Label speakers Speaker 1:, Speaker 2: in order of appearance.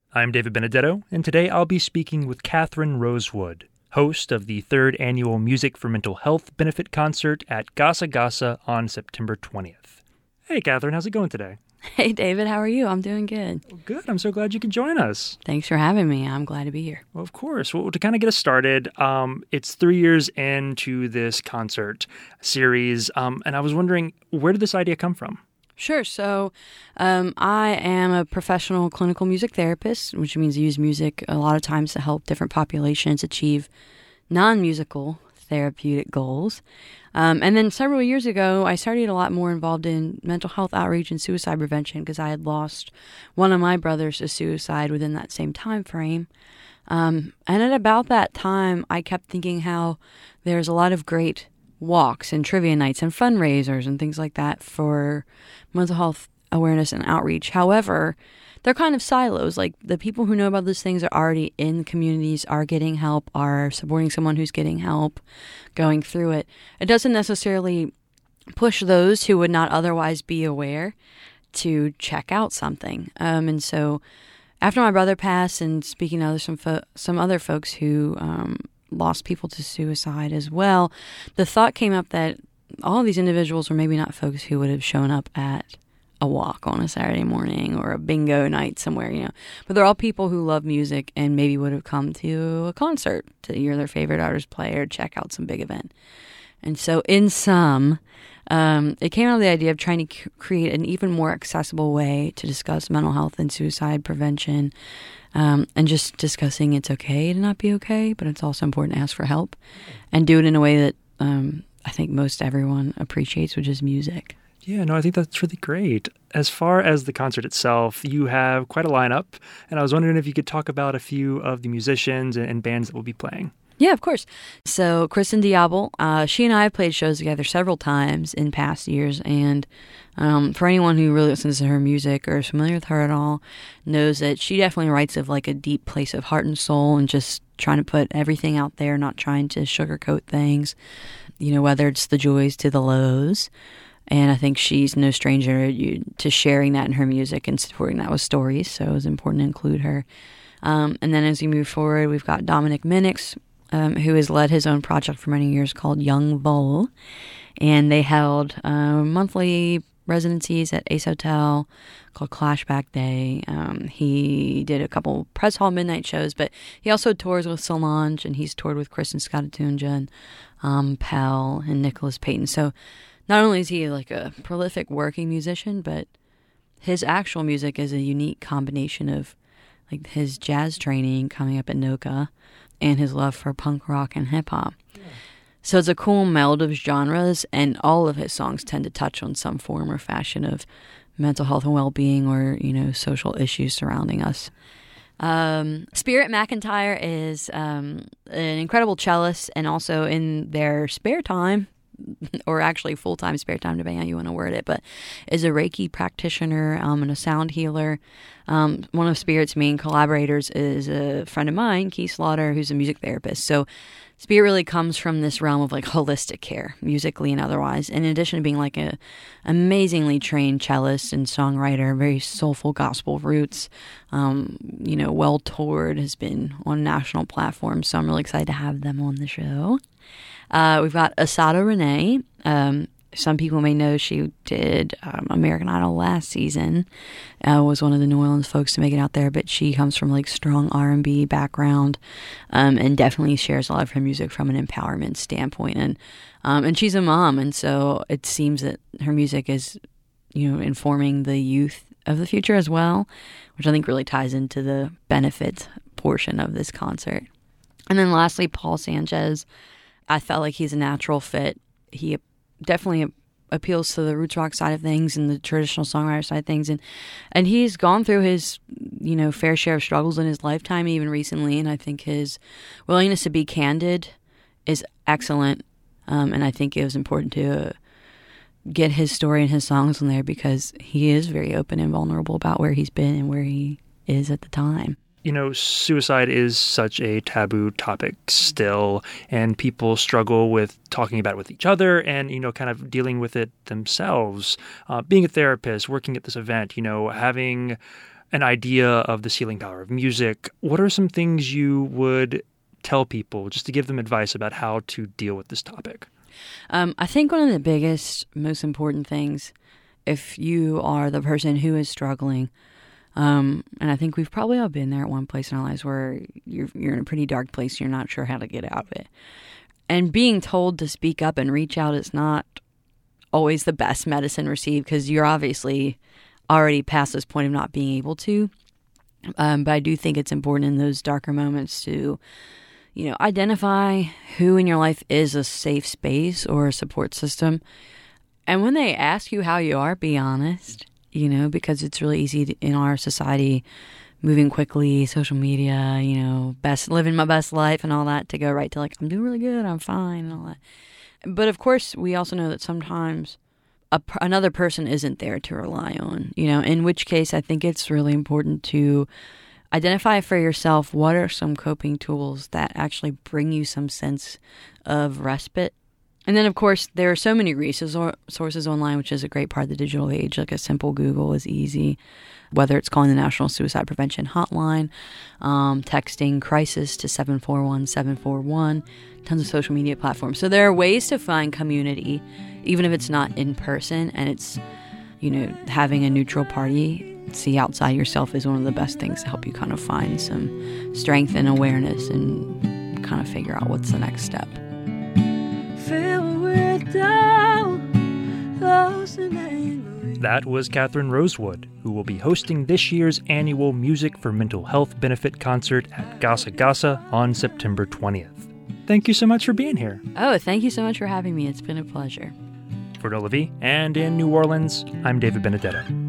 Speaker 1: I'm David Benedetto, and today I'll be speaking with Catherine Rosewood, host of the 3rd Annual Music for Mental Health Benefit Concert at Gasa Gasa on September 20th. Hey, Catherine, how's it going today?
Speaker 2: Hey, David, how are you? I'm doing good.
Speaker 1: Good. I'm so glad you could join us.
Speaker 2: Thanks for having me. I'm glad to be here.
Speaker 1: Well, of course. Well, to kind of get us started, it's 3 years into this concert series, and I was wondering, where did this idea come from?
Speaker 2: Sure. So I am a professional clinical music therapist, which means I use music a lot of times to help different populations achieve non-musical therapeutic goals. And then several years ago, I started a lot more involved in mental health outreach and suicide prevention because I had lost one of my brothers to suicide within that same time frame. And at about that time, I kept thinking how there's a lot of great walks and trivia nights and fundraisers and things like that for mental health awareness and outreach. However, they're kind of silos. Like the people who know about these things are already in communities, are getting help, are supporting someone who's getting help, going through it. It doesn't necessarily push those who would not otherwise be aware to check out something. And so after my brother passed, and speaking to some other folks who lost people to suicide as well, the thought came up that all of these individuals were maybe not folks who would have shown up at a walk on a Saturday morning or a bingo night somewhere, But they're all people who love music and maybe would have come to a concert to hear their favorite artist play or check out some big event. And so in sum, it came out of the idea of trying to create an even more accessible way to discuss mental health and suicide prevention, and just discussing it's okay to not be okay, but it's also important to ask for help and do it in a way that I think most everyone appreciates, which is music.
Speaker 1: Yeah, no, I think that's really great. As far as the concert itself, you have quite a lineup, and I was wondering if you could talk about a few of the musicians and bands that will be playing.
Speaker 2: Yeah, of course. So Kristen Diablo, she and I have played shows together several times in past years, and for anyone who really listens to her music or is familiar with her at all, knows that she definitely writes of like a deep place of heart and soul and just trying to put everything out there, not trying to sugarcoat things, whether it's the joys to the lows. And I think she's no stranger to sharing that in her music and supporting that with stories, so it was important to include her. And then as we move forward, we've got Dominic Minix, who has led his own project for many years called Young Vol, and they held monthly residencies at Ace Hotel called Clashback Day. He did a couple Press Hall midnight shows, but he also tours with Solange, and he's toured with Kristen Scott Atunja and Pell and Nicholas Payton. So not only is he like a prolific working musician, but his actual music is a unique combination of like his jazz training coming up at NOCA and his love for punk rock and hip hop. Yeah. So it's a cool meld of genres, and all of his songs tend to touch on some form or fashion of mental health and well-being or, social issues surrounding us. Spirit McIntyre is an incredible cellist, and also in their spare time, or actually full-time spare time, depending on how you want to word it, but is a Reiki practitioner and a sound healer. One of Spirit's main collaborators is a friend of mine, Keith Slaughter, who's a music therapist. So Spirit really comes from this realm of like holistic care, musically and otherwise. In addition to being like a amazingly trained cellist and songwriter, very soulful gospel roots, well toured, has been on national platforms. So I'm really excited to have them on the show. We've got Asada Renee. Some people may know she did American Idol last season, was one of the New Orleans folks to make it out there, but she comes from like strong R&B background, and definitely shares a lot of her music from an empowerment standpoint. And she's a mom, and so it seems that her music is, informing the youth of the future as well, which I think really ties into the benefit portion of this concert. And then lastly, Paul Sanchez. I felt like he's a natural fit. He definitely appeals to the roots rock side of things and the traditional songwriter side of things. And he's gone through his, fair share of struggles in his lifetime, even recently. And I think his willingness to be candid is excellent. And I think it was important to get his story and his songs on there because he is very open and vulnerable about where he's been and where he is at the time.
Speaker 1: Suicide is such a taboo topic still, and people struggle with talking about it with each other and, kind of dealing with it themselves. Being a therapist, working at this event, having an idea of the healing power of music, what are some things you would tell people just to give them advice about how to deal with this topic?
Speaker 2: I think one of the biggest, most important things, if you are the person who is struggling, and I think we've probably all been there at one place in our lives where you're in a pretty dark place, you're not sure how to get out of it. And being told to speak up and reach out is not always the best medicine received, because you're obviously already past this point of not being able to. But I do think it's important in those darker moments to, identify who in your life is a safe space or a support system. And when they ask you how you are, be honest, because it's really easy in our society, moving quickly, social media, living my best life and all that, to go right to I'm doing really good, I'm fine, and all that. But of course, we also know that sometimes another person isn't there to rely on, in which case I think it's really important to identify for yourself what are some coping tools that actually bring you some sense of respite. And then, of course, there are so many resources online, which is a great part of the digital age. Like a simple Google is easy, whether it's calling the National Suicide Prevention Hotline, texting crisis to 741-741, tons of social media platforms. So there are ways to find community, even if it's not in person, and it's, having a neutral party, see outside yourself, is one of the best things to help you kind of find some strength and awareness and kind of figure out what's the next step.
Speaker 1: That was Catherine Rosewood, who will be hosting this year's annual Music for Mental Health benefit concert at Gasa Gasa on September 20th. Thank you so much for being here.
Speaker 2: Oh, thank you so much for having me. It's been a pleasure.
Speaker 1: For NOLA V and in New Orleans, I'm David Benedetto.